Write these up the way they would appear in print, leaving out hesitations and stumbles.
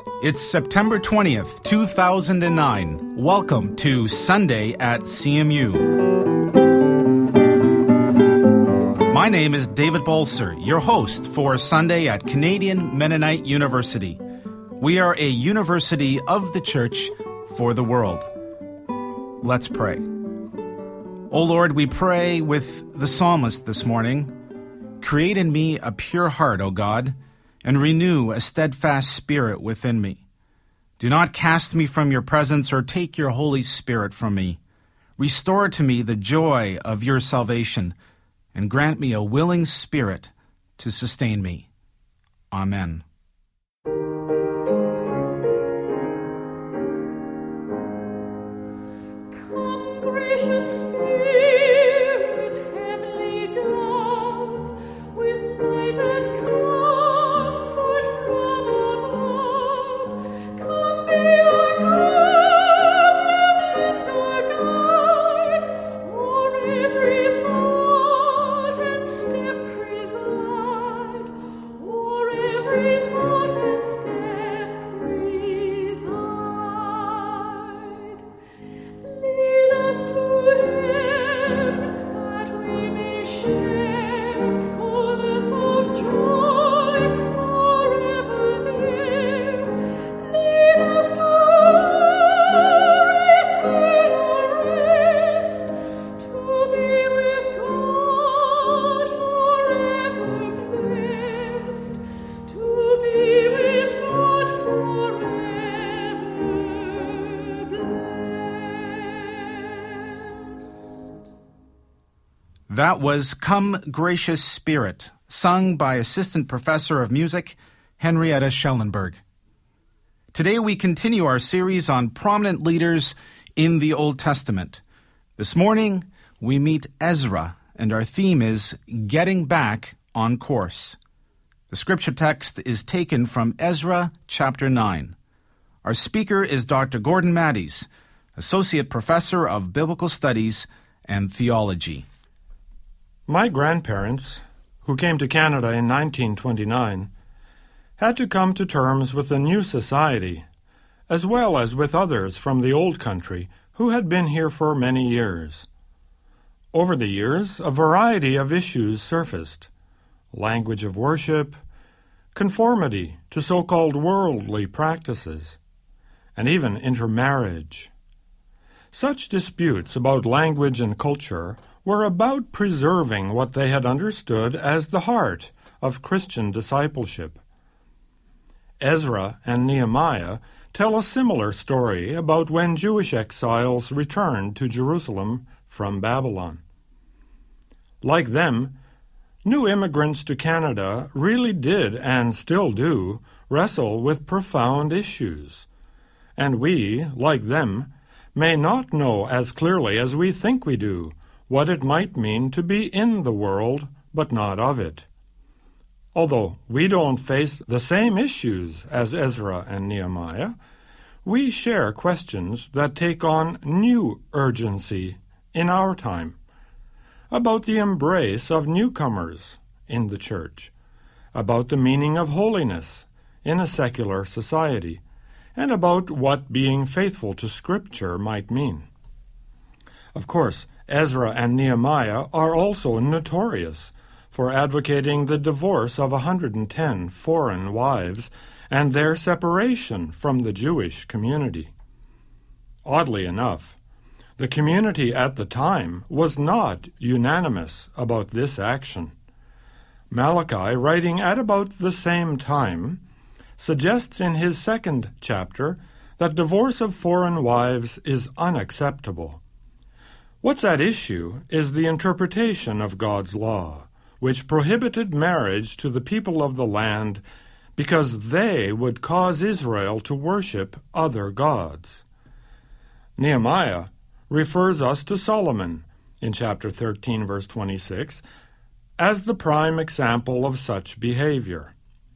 It's September 20th, 2009. Welcome to Sunday at CMU. My name is David Bolser, your host for Sunday at Canadian Mennonite University. We are a university of the church for the world. Let's pray. O Lord, we pray with the psalmist this morning. Create in me a pure heart, O God, and renew a steadfast spirit within me. Do not cast me from your presence or take your Holy Spirit from me. Restore to me the joy of your salvation, and grant me a willing spirit to sustain me. Amen. Come, gracious Spirit, heavenly dove, with light and comfort from above. Come, be our guardian and our guide, o'er every thought and step preside, o'er every thought and step preside. Lead us to Him, that we may share fullness of joy forever there. Lead us to our eternal rest, to be with God forever blessed, to be with God forever blessed. That was Come, Gracious Spirit, sung by Assistant Professor of Music, Henrietta Schellenberg. Today we continue our series on prominent leaders in the Old Testament. This morning we meet Ezra, and our theme is Getting Back on Course. The scripture text is taken from Ezra chapter 9. Our speaker is Dr. Gordon Matties, Associate Professor of Biblical Studies and Theology. My grandparents, who came to Canada in 1929, had to come to terms with the new society, as well as with others from the old country who had been here for many years. Over the years, a variety of issues surfaced: language of worship, conformity to so-called worldly practices, and even intermarriage. Such disputes about language and culture were about preserving what they had understood as the heart of Christian discipleship. Ezra and Nehemiah tell a similar story about when Jewish exiles returned to Jerusalem from Babylon. Like them, new immigrants to Canada really did, and still do, wrestle with profound issues. And we, like them, may not know as clearly as we think we do what it might mean to be in the world, but not of it. Although we don't face the same issues as Ezra and Nehemiah, we share questions that take on new urgency in our time, about the embrace of newcomers in the church, about the meaning of holiness in a secular society, and about what being faithful to Scripture might mean. Of course, Ezra and Nehemiah are also notorious for advocating the divorce of 110 foreign wives and their separation from the Jewish community. Oddly enough, the community at the time was not unanimous about this action. Malachi, writing at about the same time, suggests in his second chapter that divorce of foreign wives is unacceptable. What's at issue is the interpretation of God's law, which prohibited marriage to the people of the land because they would cause Israel to worship other gods. Nehemiah refers us to Solomon in chapter 13, verse 26, as the prime example of such behavior.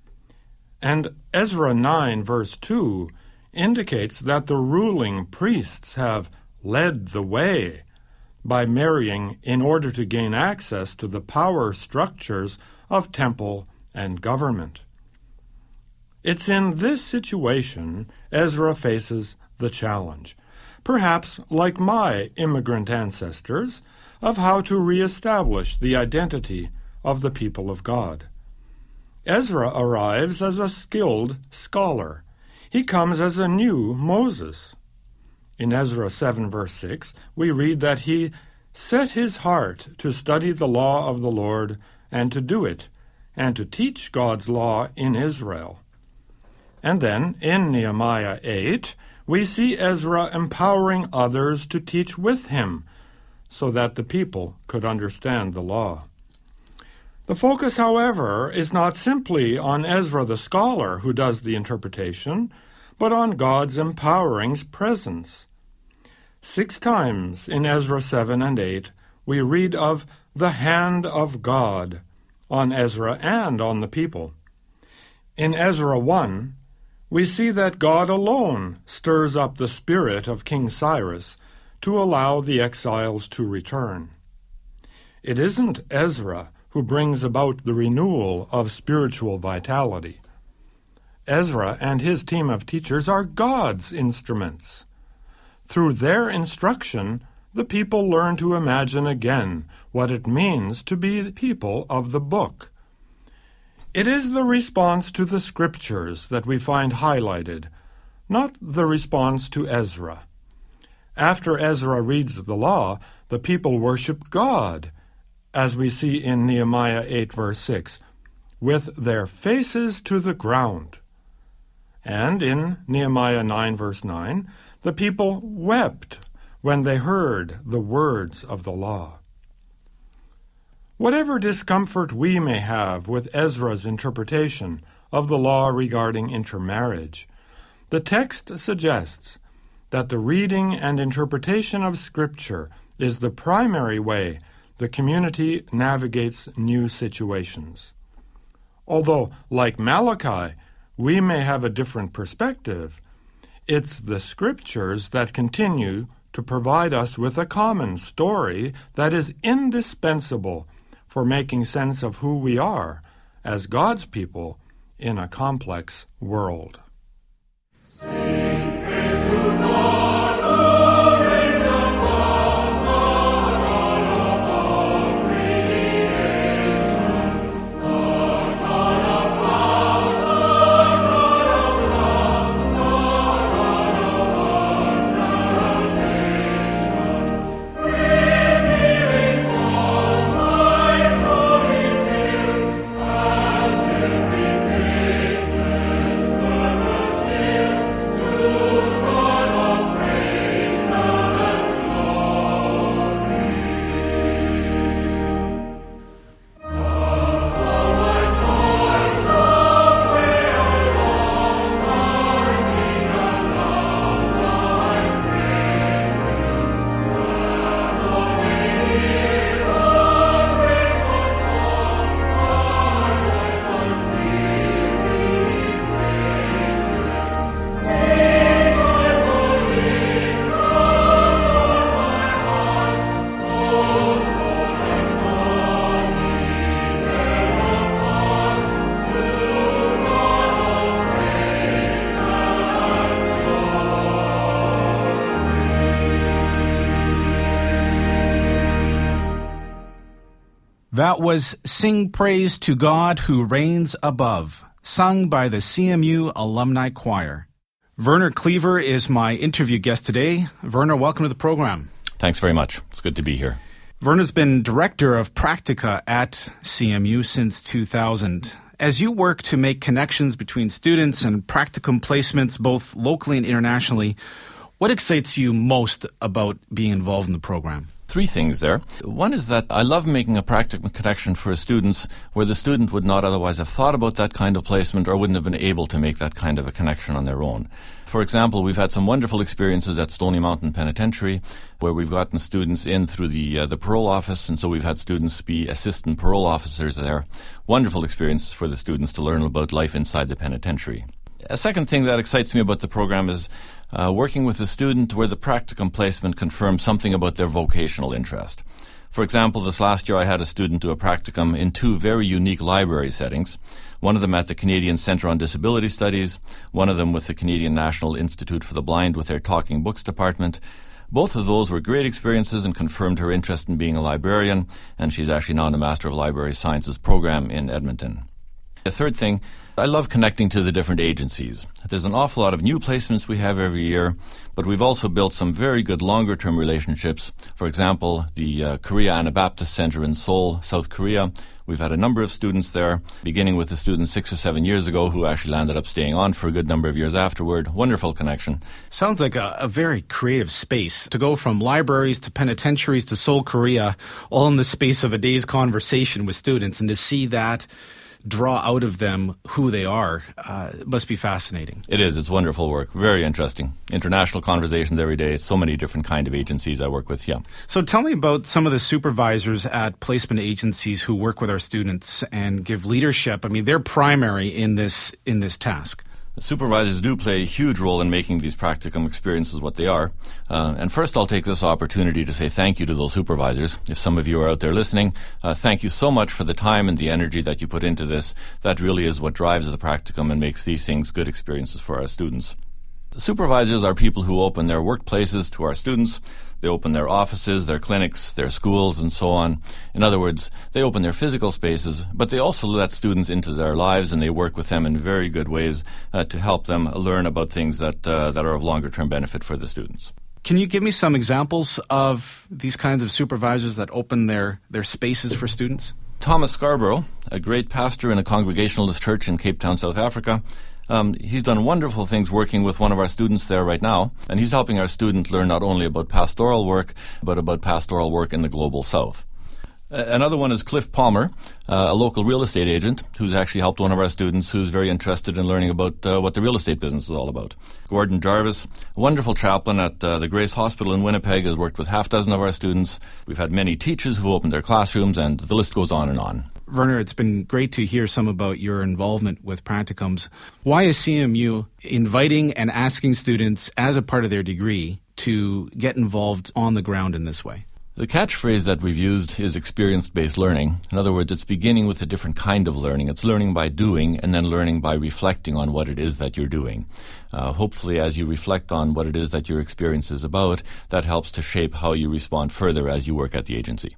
And Ezra 9, verse 2, indicates that the ruling priests have led the way by marrying in order to gain access to the power structures of temple and government. It's in this situation Ezra faces the challenge, perhaps like my immigrant ancestors, of how to reestablish the identity of the people of God. Ezra arrives as a skilled scholar. He comes as a new Moses. In Ezra 7, verse 6, we read that he set his heart to study the law of the Lord and to do it, and to teach God's law in Israel. And then, in Nehemiah 8, we see Ezra empowering others to teach with him, so that the people could understand the law. The focus, however, is not simply on Ezra the scholar who does the interpretation, but on God's empowering presence. 6 times in Ezra 7 and 8, we read of the hand of God on Ezra and on the people. In Ezra 1, we see that God alone stirs up the spirit of King Cyrus to allow the exiles to return. It isn't Ezra who brings about the renewal of spiritual vitality. Ezra and his team of teachers are God's instruments. Through their instruction, the people learn to imagine again what it means to be people of the book. It is the response to the Scriptures that we find highlighted, not the response to Ezra. After Ezra reads the law, the people worship God, as we see in Nehemiah 8, verse 6, with their faces to the ground. And in Nehemiah 9, verse 9, the people wept when they heard the words of the law. Whatever discomfort we may have with Ezra's interpretation of the law regarding intermarriage, the text suggests that the reading and interpretation of Scripture is the primary way the community navigates new situations. Although, like Malachi, we may have a different perspective, it's the Scriptures that continue to provide us with a common story that is indispensable for making sense of who we are as God's people in a complex world. Sing praise to God, who reigns above, the God of all creation, the God of power, the God of love, the God of our salvation. Revealing all my soul reveals, and every faithless purpose is to God all praise and glory. Thus all my joys away I long, I sing aloud thy praises, that all may hear a grateful song, my voice unwearied praises. Be joyful in the Lord my heart, O soul and body, bear a part to God all praise and That was Sing Praise to God Who Reigns Above, sung by the CMU Alumni Choir. Werner Cleaver is my interview guest today. Werner, welcome to the program. Thanks very much. It's good to be here. Werner's been director of Practica at CMU since 2000. As you work to make connections between students and practicum placements both locally and internationally, what excites you most about being involved in the program? 3 things there. One is that I love making a practical connection for students where the student would not otherwise have thought about that kind of placement or wouldn't have been able to make that kind of a connection on their own. For example, we've had some wonderful experiences at Stony Mountain Penitentiary where we've gotten students in through the parole office, and so we've had students be assistant parole officers there. Wonderful experiences for the students to learn about life inside the penitentiary. A second thing that excites me about the program is working with a student where the practicum placement confirms something about their vocational interest. For example, this last year I had a student do a practicum in 2 very unique library settings. one of them at the Canadian Centre on Disability Studies, one of them with the Canadian National Institute for the Blind with their Talking Books department. Both of those were great experiences and confirmed her interest in being a librarian, and she's actually now in the Master of Library Sciences program in Edmonton. The third thing, I love connecting to the different agencies. There's an awful lot of new placements we have every year, but we've also built some very good longer-term relationships. For example, the Korea Anabaptist Center in Seoul, South Korea. We've had a number of students there, beginning with the students 6 or 7 years ago who actually landed up staying on for a good number of years afterward. Wonderful connection. Sounds like a very creative space to go from libraries to penitentiaries to Seoul, Korea, all in the space of a day's conversation with students, and to see that draw out of them who they are must be fascinating. It is. It's wonderful work. Very interesting. International conversations every day. So many different kind of agencies I work with, yeah. So tell me about some of the supervisors at placement agencies who work with our students and give leadership. I mean, they're primary in this task. Supervisors do play a huge role in making these practicum experiences what they are. And first I'll take this opportunity to say thank you to those supervisors. If some of you are out there listening, thank you so much for the time and the energy that you put into this. That really is what drives the practicum and makes these things good experiences for our students. Supervisors are people who open their workplaces to our students. They open their offices, their clinics, their schools, and so on. In other words, they open their physical spaces, but they also let students into their lives, and they work with them in very good ways to help them learn about things that are of longer-term benefit for the students. Can you give me some examples of these kinds of supervisors that open their spaces for students? Thomas Scarborough, a great pastor in a Congregationalist church in Cape Town, South Africa, he's done wonderful things working with one of our students there right now, and he's helping our student learn not only about pastoral work, but about pastoral work in the Global South. Another one is Cliff Palmer, a local real estate agent who's actually helped one of our students who's very interested in learning about what the real estate business is all about. Gordon Jarvis, a wonderful chaplain at the Grace Hospital in Winnipeg, has worked with half a dozen of our students. We've had many teachers who've opened their classrooms, and the list goes on and on. Werner, it's been great to hear some about your involvement with practicums. Why is CMU inviting and asking students, as a part of their degree, to get involved on the ground in this way? The catchphrase that we've used is experience-based learning. In other words, it's beginning with a different kind of learning. It's learning by doing and then learning by reflecting on what it is that you're doing. Hopefully, as you reflect on what it is that your experience is about, that helps to shape how you respond further as you work at the agency.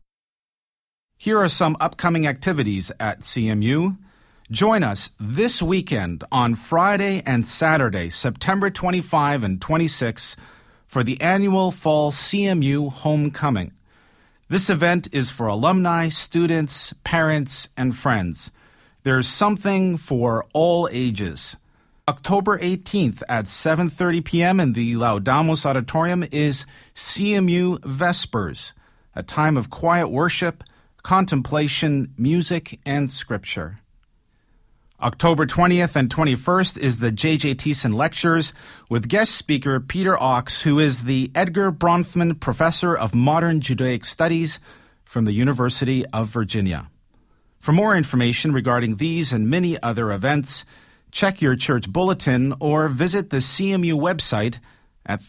Here are some upcoming activities at CMU. Join us this weekend on Friday and Saturday, September 25 and 26, for the annual Fall CMU Homecoming. This event is for alumni, students, parents, and friends. There's something for all ages. October 18th at 7:30 p.m. in the Laudamos Auditorium is CMU Vespers, a time of quiet worship, contemplation, music, and scripture. October 20th and 21st is the J.J. Thiessen Lectures with guest speaker Peter Ox, who is the Edgar Bronfman Professor of Modern Judaic Studies from the University of Virginia. For more information regarding these and many other events, check your church bulletin or visit the CMU website at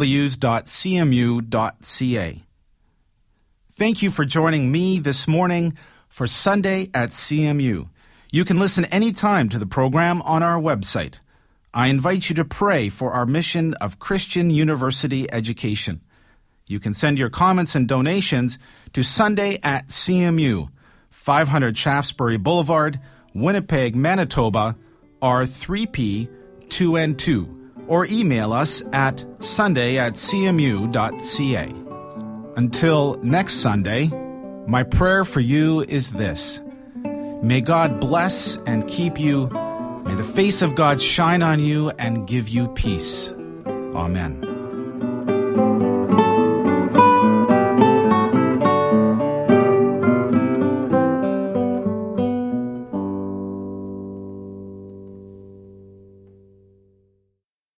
www.cmu.ca. Thank you for joining me this morning for Sunday at CMU. You can listen anytime to the program on our website. I invite you to pray for our mission of Christian University education. You can send your comments and donations to Sunday at CMU, 500 Shaftesbury Boulevard, Winnipeg, Manitoba, R3P 2N2, or email us at sunday@cmu.ca. Until next Sunday, my prayer for you is this. May God bless and keep you. May the face of God shine on you and give you peace. Amen.